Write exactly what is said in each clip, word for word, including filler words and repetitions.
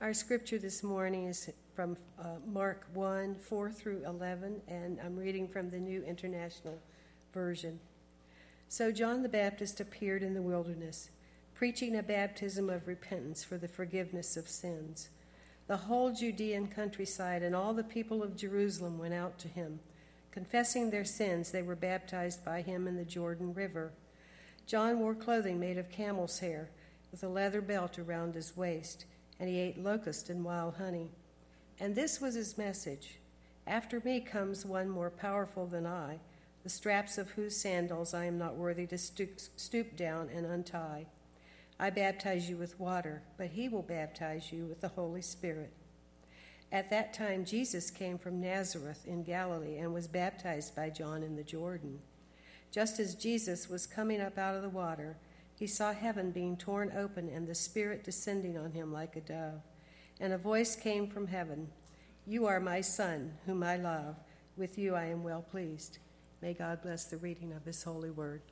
Our scripture this morning is from uh, Mark one, four through eleven, and I'm reading from the New International Version. So John the Baptist appeared in the wilderness, preaching a baptism of repentance for the forgiveness of sins. The whole Judean countryside and all the people of Jerusalem went out to him. Confessing their sins, they were baptized by him in the Jordan River. John wore clothing made of camel's hair, with a leather belt around his waist, and he ate locust and wild honey. And this was his message: "After me comes one more powerful than I, the straps of whose sandals I am not worthy to stoop down and untie. I baptize you with water, but he will baptize you with the Holy Spirit." At that time Jesus came from Nazareth in Galilee and was baptized by John in the Jordan. Just as Jesus was coming up out of the water, he saw heaven being torn open and the Spirit descending on him like a dove. And a voice came from heaven, "You are my Son, whom I love. With you I am well pleased." May God bless the reading of his holy word.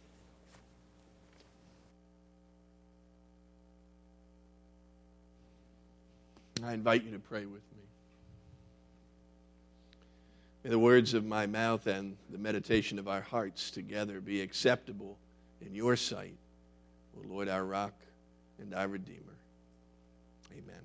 I invite you to pray with me. May the words of my mouth and the meditation of our hearts together be acceptable in your sight, O Lord, our rock and our Redeemer. Amen.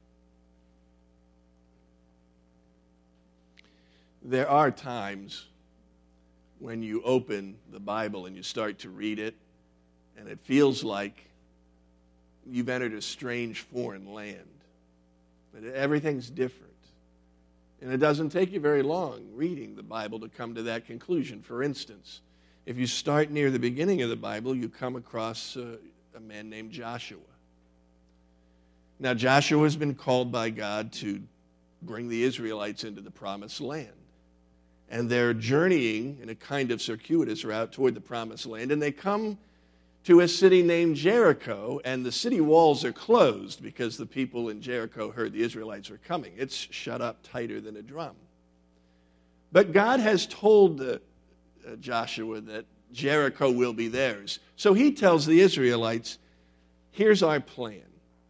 There are times when you open the Bible and you start to read it, and it feels like you've entered a strange foreign land. But everything's different. And it doesn't take you very long reading the Bible to come to that conclusion. For instance, if you start near the beginning of the Bible, you come across uh, a man named Joshua. Now, Joshua has been called by God to bring the Israelites into the promised land. And they're journeying in a kind of circuitous route toward the promised land, and they come to a city named Jericho, and the city walls are closed because the people in Jericho heard the Israelites were coming. It's shut up tighter than a drum. But God has told uh, uh, Joshua that Jericho will be theirs. So he tells the Israelites, here's our plan.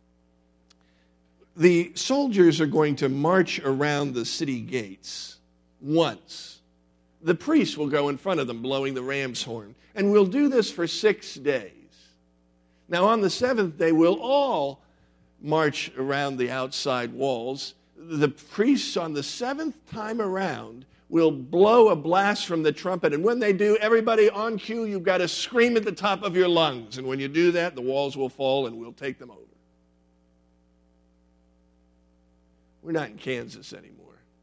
The soldiers are going to march around the city gates once. The priests will go in front of them blowing the ram's horn. And we'll do this for six days. Now, on the seventh day, we'll all march around the outside walls. The priests on the seventh time around will blow a blast from the trumpet. And when they do, everybody on cue, you've got to scream at the top of your lungs. And when you do that, the walls will fall and we'll take them over. We're not in Kansas anymore.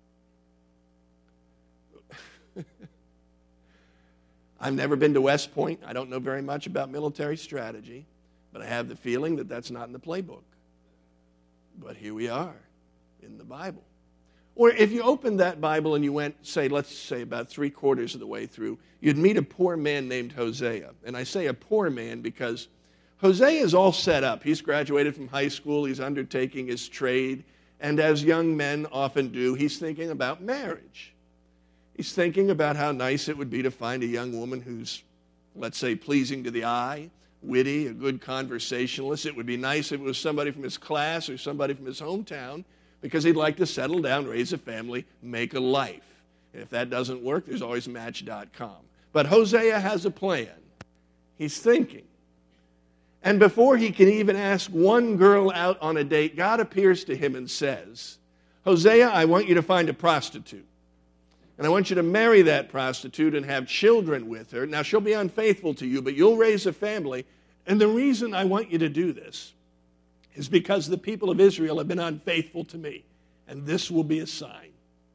I've never been to West Point. I don't know very much about military strategy, but I have the feeling that that's not in the playbook. But here we are in the Bible. Or if you opened that Bible and you went, say, let's say about three quarters of the way through, you'd meet a poor man named Hosea. And I say a poor man because Hosea is all set up. He's graduated from high school. He's undertaking his trade. And as young men often do, he's thinking about marriage. He's thinking about how nice it would be to find a young woman who's, let's say, pleasing to the eye, witty, a good conversationalist. It would be nice if it was somebody from his class or somebody from his hometown, because he'd like to settle down, raise a family, make a life. And if that doesn't work, there's always Match dot com. But Hosea has a plan. He's thinking. And before he can even ask one girl out on a date, God appears to him and says, Hosea, I want you to find a prostitute. And I want you to marry that prostitute and have children with her. Now, she'll be unfaithful to you, but you'll raise a family. And the reason I want you to do this is because the people of Israel have been unfaithful to me. And this will be a sign.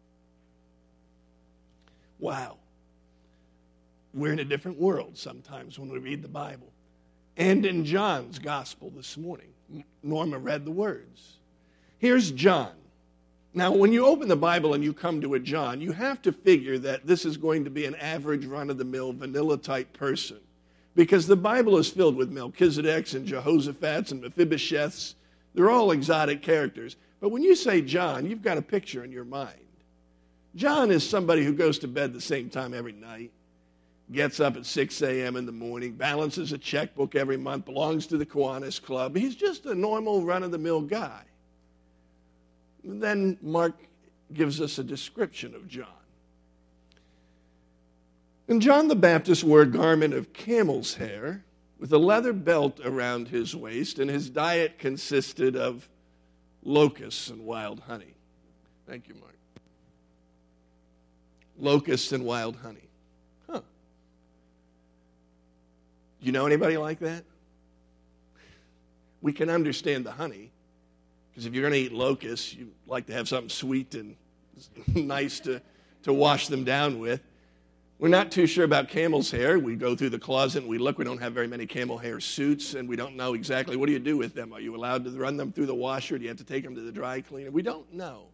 Wow. We're in a different world sometimes when we read the Bible. And in John's gospel this morning, Norma read the words. Here's John. Now, when you open the Bible and you come to a John, you have to figure that this is going to be an average, run-of-the-mill, vanilla-type person. Because the Bible is filled with Melchizedeks and Jehoshaphat's and Mephibosheths. They're all exotic characters. But when you say John, you've got a picture in your mind. John is somebody who goes to bed the same time every night, gets up at six a.m. in the morning, balances a checkbook every month, belongs to the Kiwanis Club. He's just a normal, run-of-the-mill guy. then Mark gives us a description of John. And John the Baptist wore a garment of camel's hair with a leather belt around his waist, and his diet consisted of locusts and wild honey. Thank you, Mark. Locusts and wild honey. Huh. You know anybody like that? We can understand the honey, because if you're going to eat locusts, you like to have something sweet and nice to, to wash them down with. We're not too sure about camel's hair. We go through the closet and we look. We don't have very many camel hair suits, and we don't know exactly what do you do with them. Are you allowed to run them through the washer? Do you have to take them to the dry cleaner? We don't know.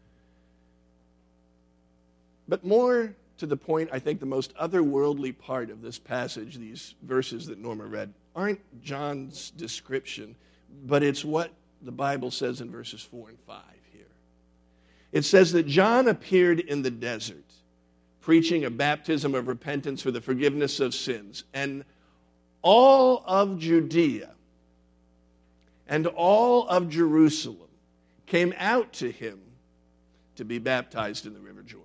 But more to the point, I think the most otherworldly part of this passage, these verses that Norma read, aren't John's description, but it's what the Bible says in verses four and five here. It says that John appeared in the desert, preaching a baptism of repentance for the forgiveness of sins. And all of Judea and all of Jerusalem came out to him to be baptized in the River Jordan.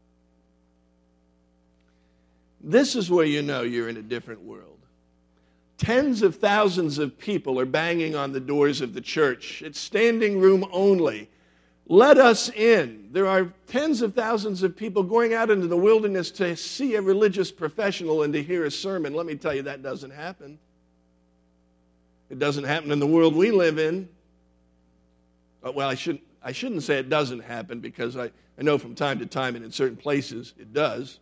This is where you know you're in a different world. Tens of thousands of people are banging on the doors of the church. It's standing room only. Let us in. There are tens of thousands of people going out into the wilderness to see a religious professional and to hear a sermon. Let me tell you, that doesn't happen. It doesn't happen in the world we live in. Well, I shouldn't, I shouldn't say it doesn't happen, because I, I know from time to time and in certain places it does.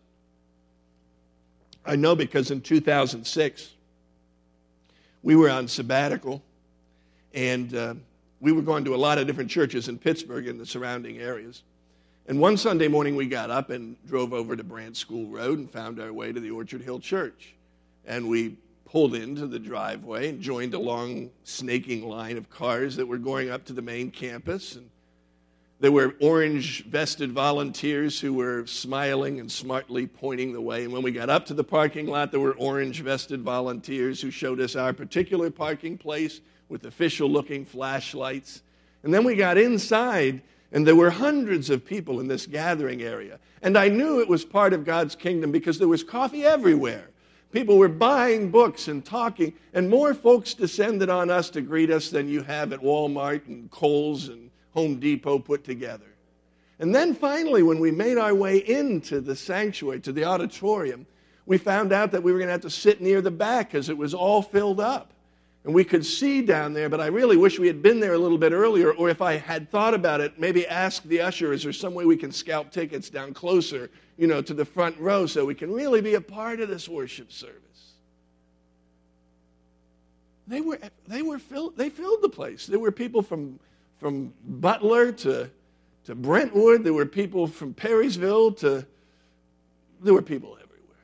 I know because in two thousand six, we were on sabbatical, and uh, we were going to a lot of different churches in Pittsburgh and the surrounding areas. And one Sunday morning we got up and drove over to Brant School Road and found our way to the Orchard Hill Church. And we pulled into the driveway and joined a long snaking line of cars that were going up to the main campus. And there were orange-vested volunteers who were smiling and smartly pointing the way. And when we got up to the parking lot, there were orange-vested volunteers who showed us our particular parking place with official-looking flashlights. And then we got inside, and there were hundreds of people in this gathering area. And I knew it was part of God's kingdom because there was coffee everywhere. People were buying books and talking, and more folks descended on us to greet us than you have at Walmart and Kohl's and Home Depot put together. And then finally, when we made our way into the sanctuary, to the auditorium, we found out that we were going to have to sit near the back because it was all filled up. And we could see down there, but I really wish we had been there a little bit earlier, or if I had thought about it, maybe ask the usher, is there some way we can scalp tickets down closer, you know, to the front row so we can really be a part of this worship service. They were, they were filled, they filled the place. There were people from From Butler to, to Brentwood. There were people from Perrysville to, there were people everywhere.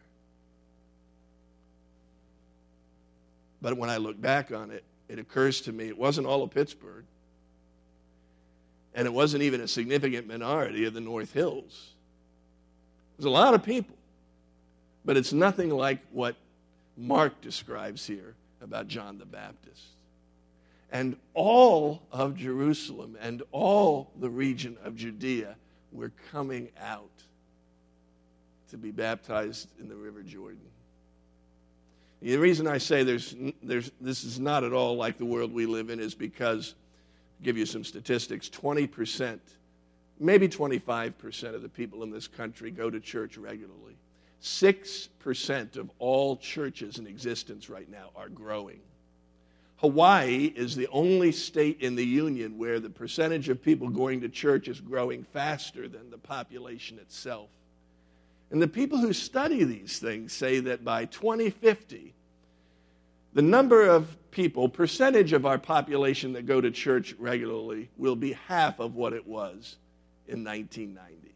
But when I look back on it, it occurs to me it wasn't all of Pittsburgh. And it wasn't even a significant minority of the North Hills. There's a lot of people. But it's nothing like what Mark describes here about John the Baptist. And all of Jerusalem and all the region of Judea were coming out to be baptized in the River Jordan. The reason I say there's, there's, this is not at all like the world we live in is because, I'll give you some statistics, twenty percent, maybe twenty-five percent of the people in this country go to church regularly. six percent of all churches in existence right now are growing. Hawaii is the only state in the union where the percentage of people going to church is growing faster than the population itself. And the people who study these things say that by twenty fifty, the number of people, percentage of our population that go to church regularly will be half of what it was in nineteen ninety.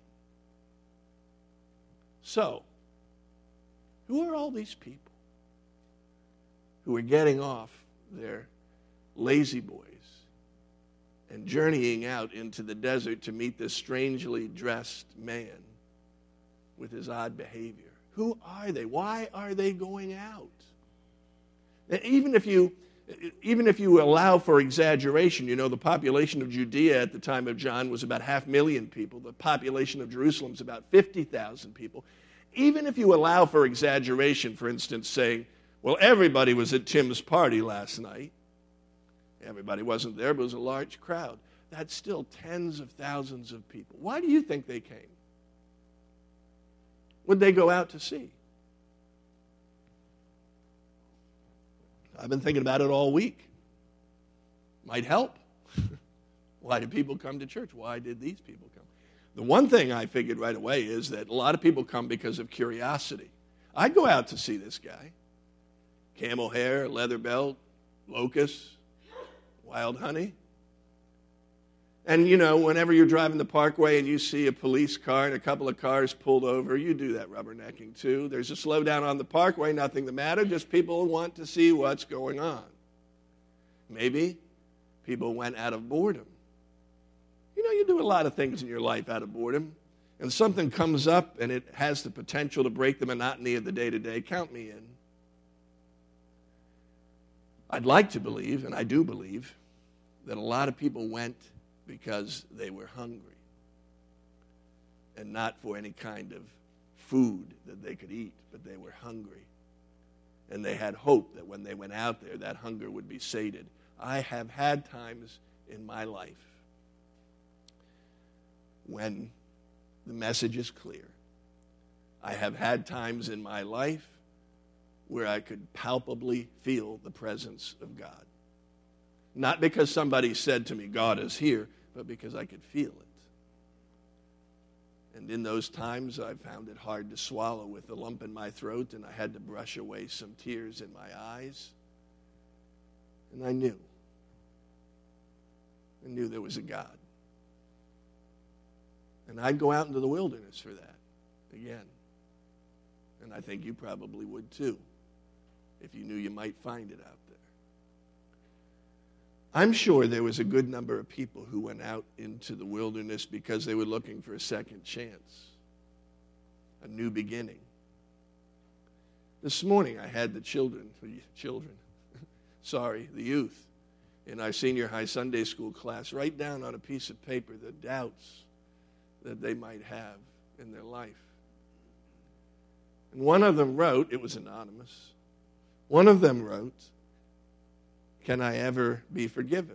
So, who are all these people who are getting off their lazy boys and journeying out into the desert to meet this strangely dressed man with his odd behavior? Who are they? Why are they going out? And even if you even if you allow for exaggeration, you know, the population of Judea at the time of John was about half a million people. The population of Jerusalem is about fifty thousand people. Even if you allow for exaggeration, for instance, saying, well, everybody was at Tim's party last night. Everybody wasn't there, but it was a large crowd. That's still tens of thousands of people. Why do you think they came? What did they go out to see? I've been thinking about it all week. Might help. Why did people come to church? Why did these people come? The one thing I figured right away is that a lot of people come because of curiosity. I'd go out to see this guy. Camel hair, leather belt, locusts, wild honey. And, you know, whenever you're driving the parkway and you see a police car and a couple of cars pulled over, you do that rubbernecking too. There's a slowdown on the parkway, nothing the matter, just people want to see what's going on. Maybe people went out of boredom. You know, you do a lot of things in your life out of boredom, and something comes up and it has the potential to break the monotony of the day-to-day. Count me in. I'd like to believe, and I do believe, that a lot of people went because they were hungry and not for any kind of food that they could eat, but they were hungry. And they had hope that when they went out there, that hunger would be sated. I have had times in my life when the message is clear. I have had times in my life where I could palpably feel the presence of God. Not because somebody said to me, God is here, but because I could feel it. And in those times, I found it hard to swallow with a lump in my throat, and I had to brush away some tears in my eyes. And I knew. I knew there was a God. And I'd go out into the wilderness for that again. And I think you probably would too, if you knew you might find it out there. I'm sure there was a good number of people who went out into the wilderness because they were looking for a second chance, a new beginning. This morning I had the children, children, sorry, the youth in our senior high Sunday school class write down on a piece of paper the doubts that they might have in their life. And one of them wrote, it was anonymous, one of them wrote, can I ever be forgiven?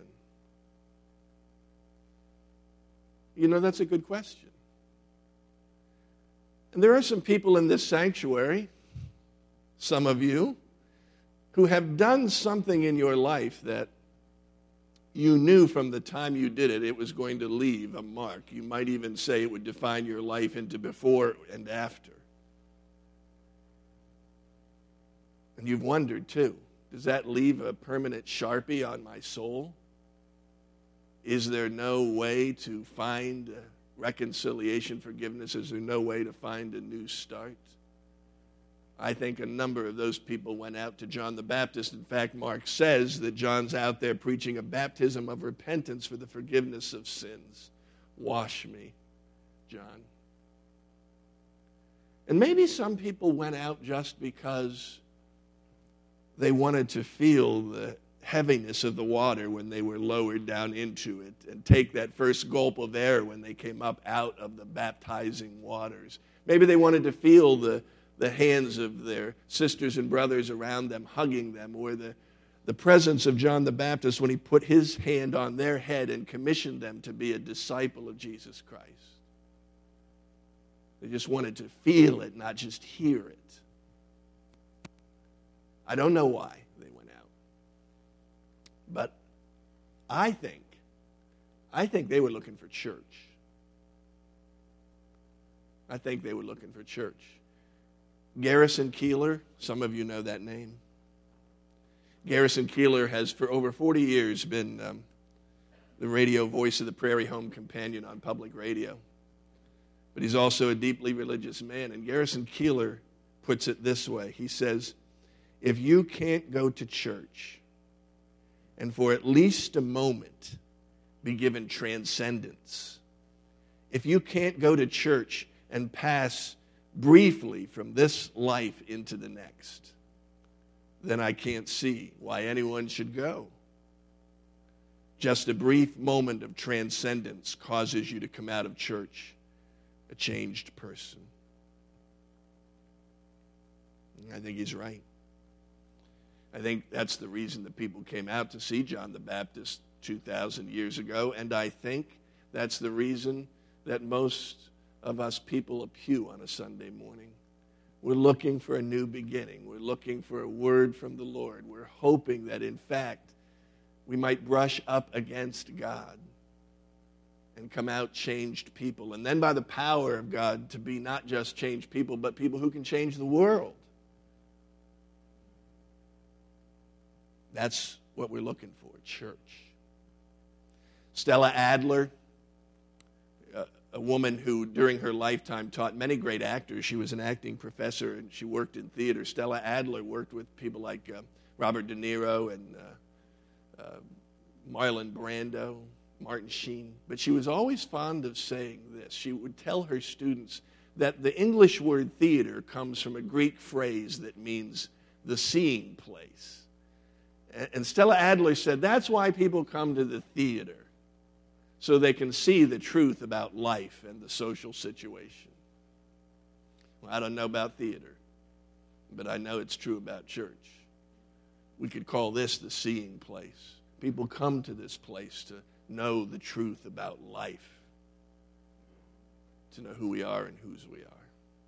You know, that's a good question. And there are some people in this sanctuary, some of you, who have done something in your life that you knew from the time you did it, it was going to leave a mark. You might even say it would define your life into before and after. And you've wondered, too, does that leave a permanent Sharpie on my soul? Is there no way to find reconciliation, forgiveness? Is there no way to find a new start? I think a number of those people went out to John the Baptist. In fact, Mark says that John's out there preaching a baptism of repentance for the forgiveness of sins. Wash me, John. And maybe some people went out just because they wanted to feel the heaviness of the water when they were lowered down into it and take that first gulp of air when they came up out of the baptizing waters. Maybe they wanted to feel the, the hands of their sisters and brothers around them hugging them, or the, the presence of John the Baptist when he put his hand on their head and commissioned them to be a disciple of Jesus Christ. They just wanted to feel it, not just hear it. I don't know why they went out. But I think, I think they were looking for church. I think they were looking for church. Garrison Keillor, some of you know that name. Garrison Keillor has for over forty years been um, the radio voice of the Prairie Home Companion on public radio. But he's also a deeply religious man. And Garrison Keillor puts it this way. He says, if you can't go to church and for at least a moment be given transcendence, if you can't go to church and pass briefly from this life into the next, then I can't see why anyone should go. Just a brief moment of transcendence causes you to come out of church a changed person. I think he's right. I think that's the reason that people came out to see John the Baptist two thousand years ago, and I think that's the reason that most of us people a pew on a Sunday morning. We're looking for a new beginning. We're looking for a word from the Lord. We're hoping that, in fact, we might brush up against God and come out changed people. And then by the power of God to be not just changed people, but people who can change the world. That's what we're looking for, church. Stella Adler, a woman who during her lifetime taught many great actors. She was an acting professor and she worked in theater. Stella Adler worked with people like uh, Robert De Niro and uh, uh, Marlon Brando, Martin Sheen. But she was always fond of saying this. She would tell her students that the English word theater comes from a Greek phrase that means the seeing place. And Stella Adler said that's why people come to the theater, so they can see the truth about life and the social situation. Well, I don't know about theater, but I know it's true about church. We could call this the seeing place. People come to this place to know the truth about life, to know who we are and whose we are.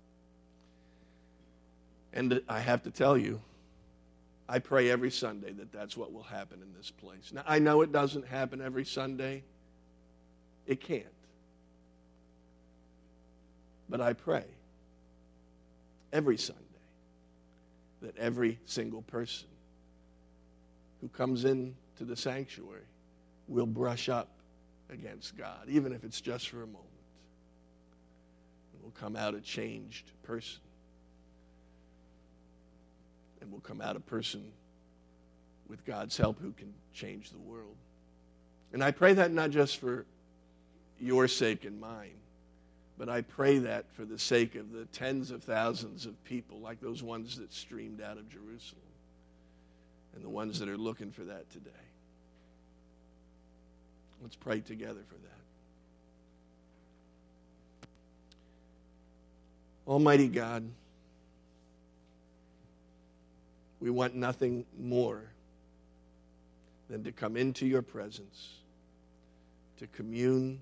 And I have to tell you, I pray every Sunday that that's what will happen in this place. Now, I know it doesn't happen every Sunday. It can't. But I pray every Sunday that every single person who comes into the sanctuary will brush up against God, even if it's just for a moment. And will come out a changed person. And will come out a person with God's help who can change the world. And I pray that not just for your sake and mine, but I pray that for the sake of the tens of thousands of people like those ones that streamed out of Jerusalem and the ones that are looking for that today. Let's pray together for that. Almighty God, we want nothing more than to come into your presence, to commune,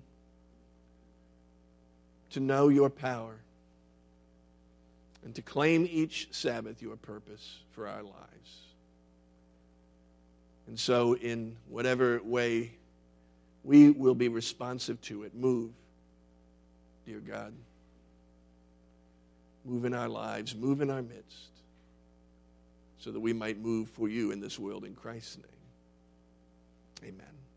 to know your power, and to claim each Sabbath your purpose for our lives. And so in whatever way we will be responsive to it, move, dear God. Move in our lives, move in our midst, so that we might move for you in this world in Christ's name. Amen.